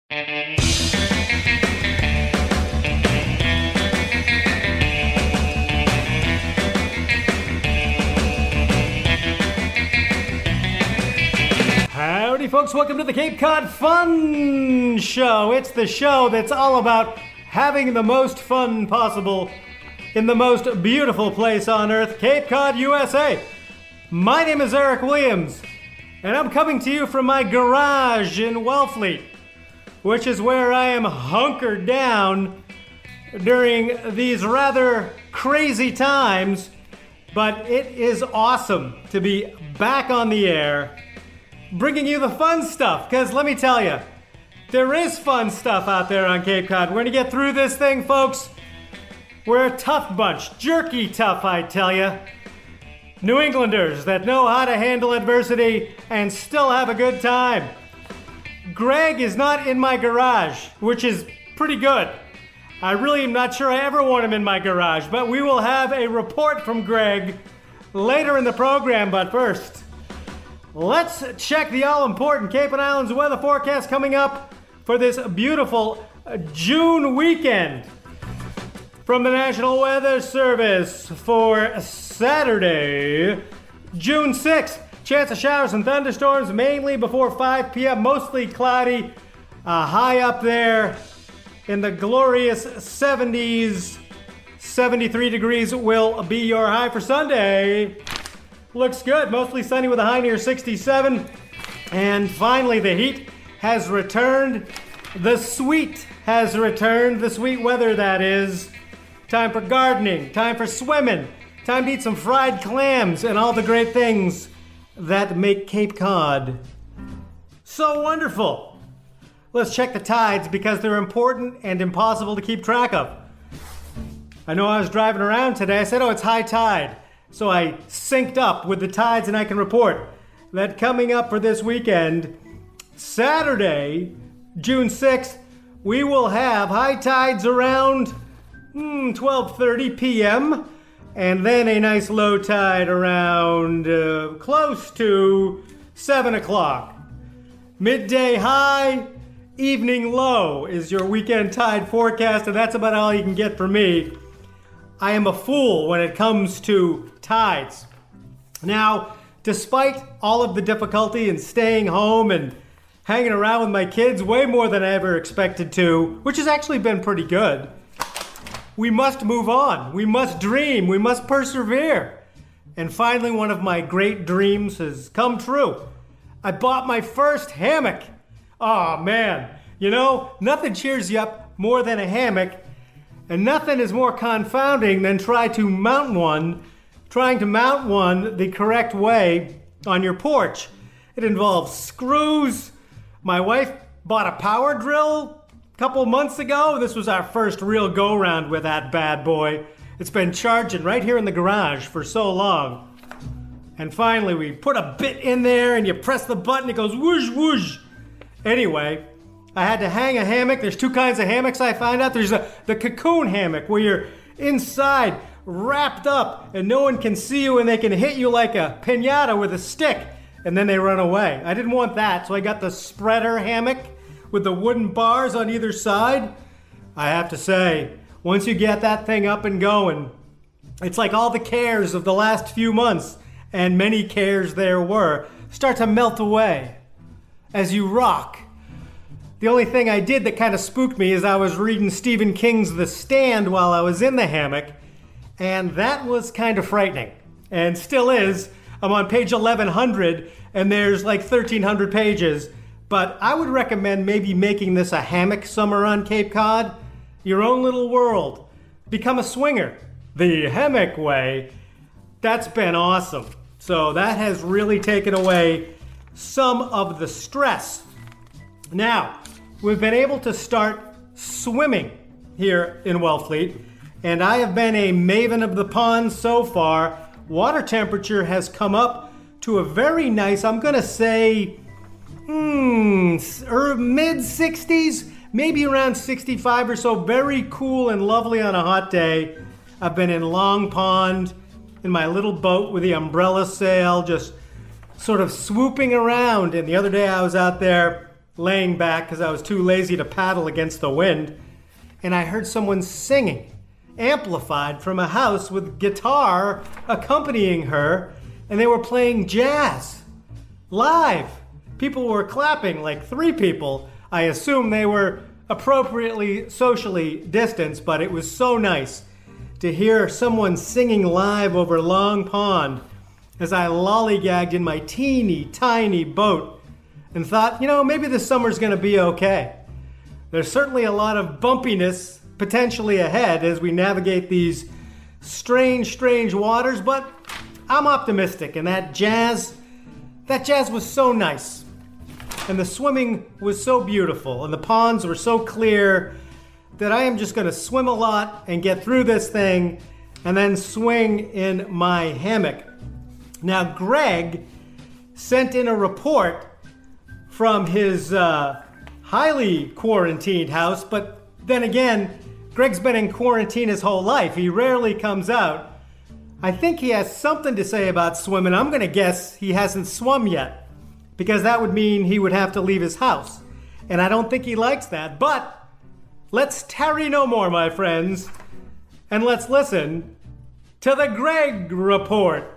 Howdy folks, welcome to the Cape Cod Fun Show. It's the show that's all about having the most fun possible in the most beautiful place on earth, Cape Cod, USA. My name is Eric Williams, and I'm coming to you from my garage in Wellfleet, which is where I am hunkered down during these rather crazy times, but it is awesome to be back on the air, bringing you the fun stuff, because let me tell you, there is fun stuff out there on Cape Cod. We're going to get through this thing, folks. We're a tough bunch, jerky tough, I tell you. New Englanders that know how to handle adversity and still have a good time. Greg is not in my garage, which is pretty good. I really am not sure I ever want him in my garage, but we will have a report from Greg later in the program. But first, let's check the all-important Cape and Islands weather forecast coming up for this beautiful June weekend. From the National Weather Service for Saturday, June 6th, chance of showers and thunderstorms mainly before 5 p.m., mostly cloudy, high up there in the glorious 70s. 73 degrees will be your high for Sunday. Looks good, mostly sunny with a high near 67. And finally, the heat has returned. The sweet has returned, the sweet weather that is. Time for gardening, time for swimming, time to eat some fried clams and all the great things that make Cape Cod so wonderful. Let's check the tides because they're important and impossible to keep track of. I know I was driving around today, I said, oh, it's high tide. So I synced up with the tides and I can report that coming up for this weekend, Saturday, June 6th, we will have high tides around 12:30 p.m. and then a nice low tide around close to 7 o'clock. Midday high, evening low is your weekend tide forecast, and that's about all you can get from me. I am a fool when it comes to tides. Now, despite all of the difficulty in staying home and hanging around with my kids way more than I ever expected to, which has actually been pretty good, we must move on. We must dream. We must persevere. And finally, one of my great dreams has come true. I bought my first hammock. Oh man, you know, nothing cheers you up more than a hammock, and nothing is more confounding than trying to mount one the correct way on your porch. It involves screws. My wife bought a power drill a couple months ago. This was our first real go-round with that bad boy. It's been charging right here in the garage for so long. And finally, we put a bit in there and you press the button, it goes whoosh, whoosh. Anyway, I had to hang a hammock. There's two kinds of hammocks I find out. There's the cocoon hammock where you're inside, wrapped up, and no one can see you and they can hit you like a piñata with a stick, and then they run away. I didn't want that, so I got the spreader hammock with the wooden bars on either side. I have to say, once you get that thing up and going, it's like all the cares of the last few months, and many cares there were, start to melt away as you rock. The only thing I did that kind of spooked me is I was reading Stephen King's The Stand while I was in the hammock, and that was kind of frightening, and still is. I'm on page 1100, and there's like 1,300 pages, but I would recommend maybe making this a hammock summer on Cape Cod. Your own little world. Become a swinger. The hammock way. That's been awesome. So that has really taken away some of the stress. Now, we've been able to start swimming here in Wellfleet, and I have been a maven of the pond so far. Water temperature has come up to a very nice, I'm gonna say, mid 60s, maybe around 65 or so. Very cool and lovely on a hot day. I've been in Long Pond in my little boat with the umbrella sail, just sort of swooping around. And the other day I was out there laying back because I was too lazy to paddle against the wind, and I heard someone singing, amplified from a house with guitar accompanying her, and they were playing jazz live. People were clapping, like 3 people. I assume they were appropriately socially distanced, but it was so nice to hear someone singing live over Long Pond as I lollygagged in my teeny tiny boat and thought, maybe this summer's gonna be okay. There's certainly a lot of bumpiness potentially ahead as we navigate these strange waters, but I'm optimistic, and that jazz was so nice. And the swimming was so beautiful, and the ponds were so clear that I am just gonna swim a lot and get through this thing and then swing in my hammock. Now, Greg sent in a report from his highly quarantined house, but then again, Greg's been in quarantine his whole life. He rarely comes out. I think he has something to say about swimming. I'm gonna guess he hasn't swum yet, because that would mean he would have to leave his house. And I don't think he likes that, but let's tarry no more, my friends, and let's listen to the Greg Report.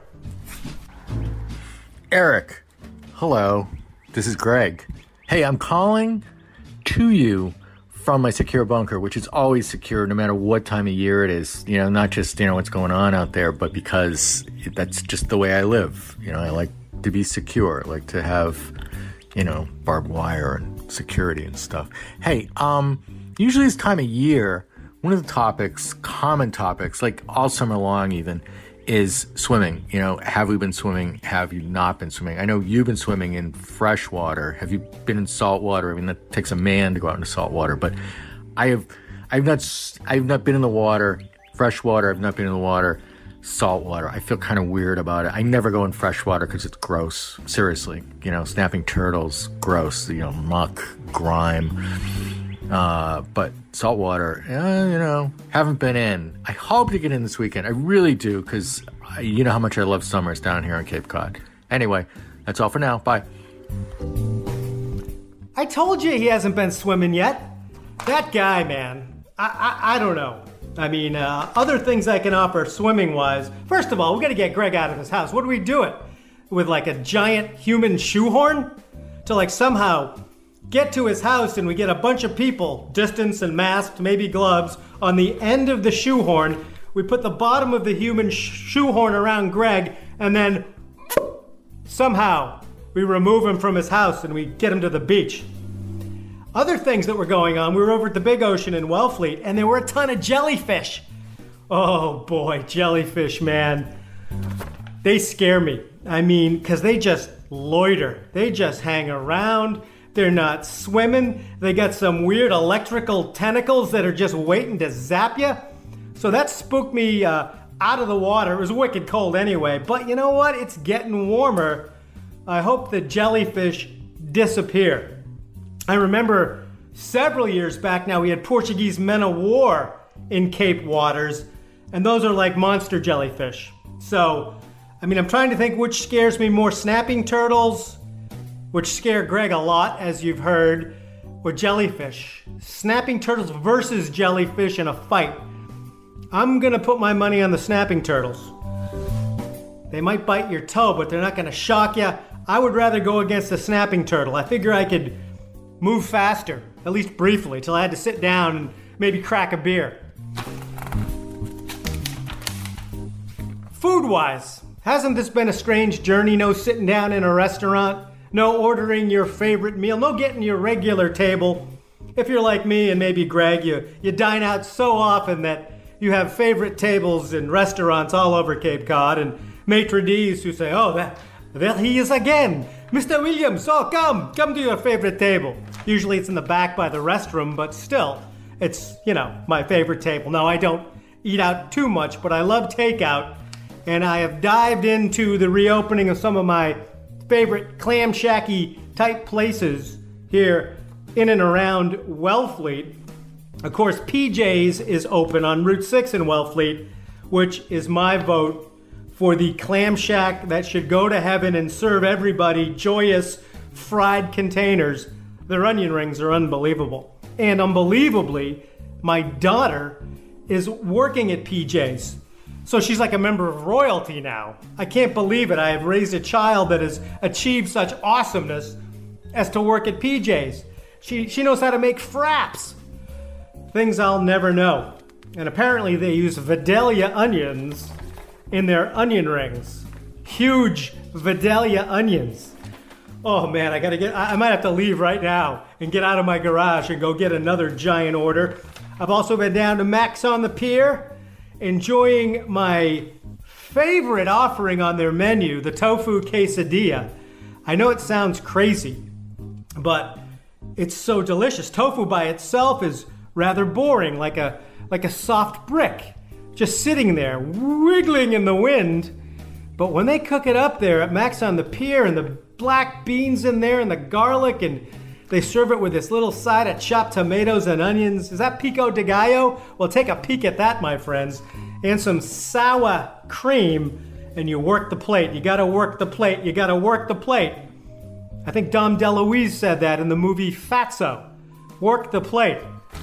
Eric, hello, this is Greg. Hey, I'm calling to you from my secure bunker, which is always secure no matter what time of year it is. Not just, what's going on out there, but because that's just the way I live. I like to be secure, I like to have, barbed wire and security and stuff. Hey, usually this time of year, one of the common topics, like all summer long even, is swimming. Have we been swimming? Have you not been swimming? I know you've been swimming in fresh water. Have you been in salt water? I mean, that takes a man to go out into salt water, but I've not been in the water, fresh water. I've not been in the water, salt water. I feel kind of weird about it. I never go in fresh water because it's gross. Seriously, snapping turtles, gross, muck, grime. But saltwater, haven't been in. I hope to get in this weekend. I really do, because you know how much I love summers down here on Cape Cod. Anyway, that's all for now. Bye. I told you he hasn't been swimming yet. That guy, man, I don't know. I mean, other things I can offer swimming-wise. First of all, we got to get Greg out of his house. What do we do it? With like a giant human shoehorn? To somehow get to his house, and we get a bunch of people, distance and masked, maybe gloves, on the end of the shoehorn. We put the bottom of the human shoehorn around Greg, and then somehow we remove him from his house and we get him to the beach. Other things that were going on, we were over at the big ocean in Wellfleet, and there were a ton of jellyfish. Oh boy, jellyfish, man. They scare me. I mean, because they just loiter. They just hang around. They're not swimming. They got some weird electrical tentacles that are just waiting to zap you. So that spooked me out of the water. It was wicked cold anyway. But you know what? It's getting warmer. I hope the jellyfish disappear. I remember several years back now, we had Portuguese men of war in Cape waters. And those are like monster jellyfish. So, I'm trying to think which scares me more, snapping turtles, which scare Greg a lot, as you've heard, or jellyfish. Snapping turtles versus jellyfish in a fight. I'm gonna put my money on the snapping turtles. They might bite your toe, but they're not gonna shock you. I would rather go against the snapping turtle. I figure I could move faster, at least briefly, till I had to sit down and maybe crack a beer. Food-wise, hasn't this been a strange journey? No sitting down in a restaurant, no ordering your favorite meal, no getting your regular table. If you're like me and maybe Greg, you dine out so often that you have favorite tables in restaurants all over Cape Cod, and maitre d's who say, oh, there he is again. Mr. Williams, come to your favorite table. Usually it's in the back by the restroom, but still, it's, my favorite table. No, I don't eat out too much, but I love takeout, and I have dived into the reopening of some of my favorite clam shacky type places here in and around Wellfleet. Of course, PJ's is open on Route 6 in Wellfleet, which is my vote for the clam shack that should go to heaven and serve everybody joyous fried containers Their onion rings are unbelievable. And unbelievably, my daughter is working at PJ's. So she's like a member of royalty now. I can't believe it. I have raised a child that has achieved such awesomeness as to work at PJ's. She knows how to make fraps. Things I'll never know. And apparently they use Vidalia onions in their onion rings. Huge Vidalia onions. Oh man, I might have to leave right now and get out of my garage and go get another giant order. I've also been down to Max on the Pier, enjoying my favorite offering on their menu, the tofu quesadilla. I know it sounds crazy, but it's so delicious. Tofu by itself is rather boring, like a soft brick, just sitting there, wiggling in the wind. But when they cook it up there at Max on the Pier, and the black beans in there and the garlic, and they serve it with this little side of chopped tomatoes and onions. Is that pico de gallo? Well, take a peek at that, my friends. And some sour cream, and you work the plate. You gotta work the plate. You gotta work the plate. I think Dom DeLuise said that in the movie Fatso. Work the plate.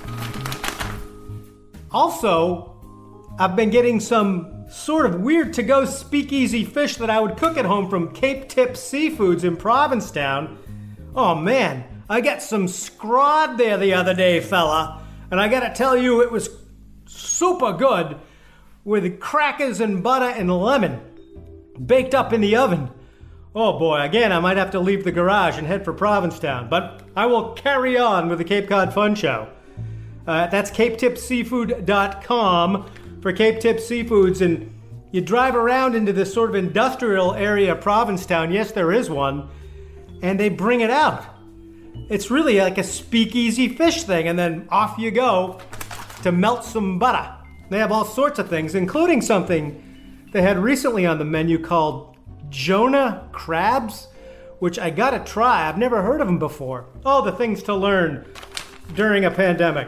Also, I've been getting some sort of weird to-go speakeasy fish that I would cook at home from Cape Tip Seafoods in Provincetown. Oh man, I got some scrod there the other day, fella. And I gotta tell you, it was super good with crackers and butter and lemon, baked up in the oven. Oh boy, again, I might have to leave the garage and head for Provincetown, but I will carry on with the Cape Cod Fun Show. That's CapeTipSeafood.com for Cape Tip Seafoods, and you drive around into this sort of industrial area of Provincetown. Yes, there is one, and they bring it out. It's really like a speakeasy fish thing, and then off you go to melt some butter. They have all sorts of things, including something they had recently on the menu called Jonah crabs, which I gotta try. I've never heard of them before. Oh, the things to learn during a pandemic.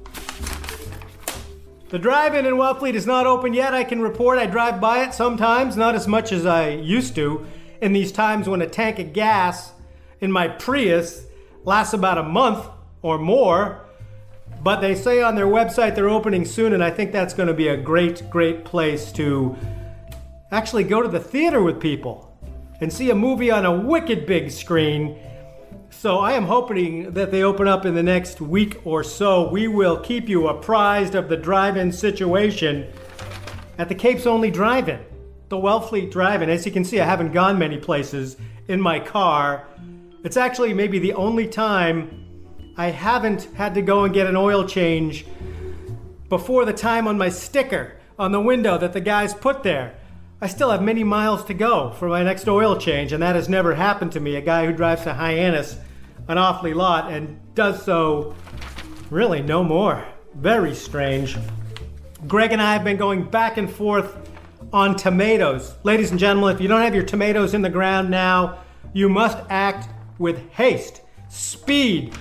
The drive-in in Wellfleet is not open yet. I can report I drive by it sometimes, not as much as I used to, in these times when a tank of gas in my Prius lasts about a month or more. But they say on their website they're opening soon, and I think that's going to be a great, great place to actually go to the theater with people and see a movie on a wicked big screen. So I am hoping that they open up in the next week or so. We will keep you apprised of the drive-in situation at the Cape's only drive-in, the Wellfleet Drive-In. As you can see, I haven't gone many places in my car. It's actually maybe the only time I haven't had to go and get an oil change before the time on my sticker on the window that the guys put there. I still have many miles to go for my next oil change, and that has never happened to me, a guy who drives to Hyannis an awfully lot and does so really no more. Very strange. Greg and I have been going back and forth on tomatoes. Ladies and gentlemen, if you don't have your tomatoes in the ground now, you must act with haste, speed,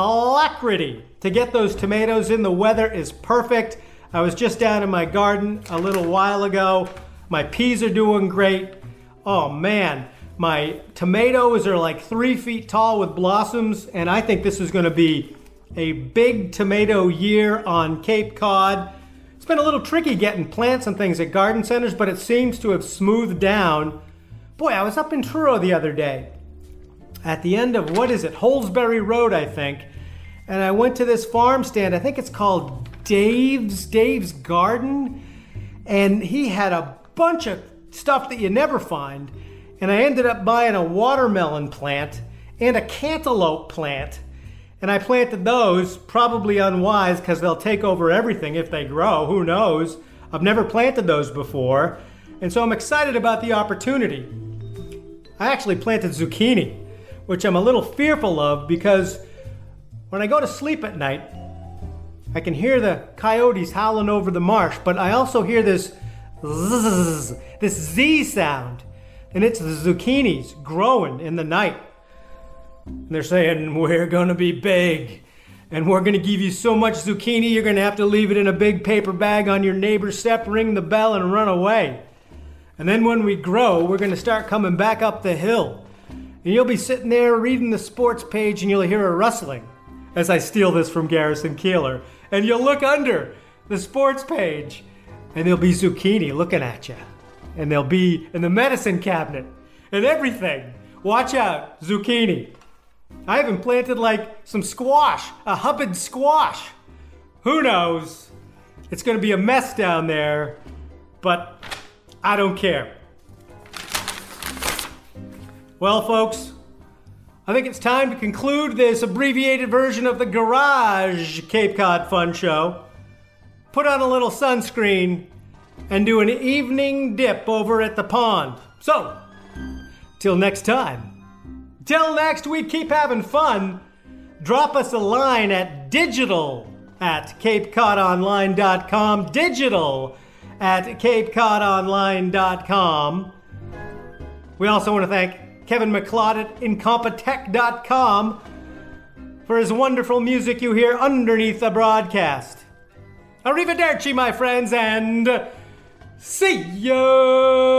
alacrity to get those tomatoes in. The weather is perfect. I was just down in my garden a little while ago. My peas are doing great. Oh man, my tomatoes are like 3 feet tall with blossoms, and I think this is going to be a big tomato year on Cape Cod. It's been a little tricky getting plants and things at garden centers, but it seems to have smoothed down. Boy, I was up in Truro the other day at the end of, what is it, Holsbury Road, I think, and I went to this farm stand. I think it's called Dave's Garden, and he had a bunch of stuff that you never find. And I ended up buying a watermelon plant and a cantaloupe plant. And I planted those, probably unwise because they'll take over everything if they grow. Who knows? I've never planted those before. And so I'm excited about the opportunity. I actually planted zucchini, which I'm a little fearful of because when I go to sleep at night, I can hear the coyotes howling over the marsh, but I also hear this zzz, this Z sound. And it's the zucchinis growing in the night. And they're saying, we're going to be big. And we're going to give you so much zucchini, you're going to have to leave it in a big paper bag on your neighbor's step, ring the bell, and run away. And then when we grow, we're going to start coming back up the hill. and you'll be sitting there reading the sports page and you'll hear a rustling as I steal this from Garrison Keillor. And you'll look under the sports page and there'll be zucchini looking at you. And they'll be in the medicine cabinet and everything. Watch out, zucchini. I even planted like some squash, a Hubbard squash. Who knows? It's going to be a mess down there, but I don't care. Well, folks, I think it's time to conclude this abbreviated version of the Garage Cape Cod Fun Show. Put on a little sunscreen and do an evening dip over at the pond. So, till next time. Till next week, keep having fun. Drop us a line at digital@capecodonline.com. digital@capecodonline.com. We also want to thank Kevin McLeod at Incompetech.com for his wonderful music you hear underneath the broadcast. Arrivederci, my friends, and see ya!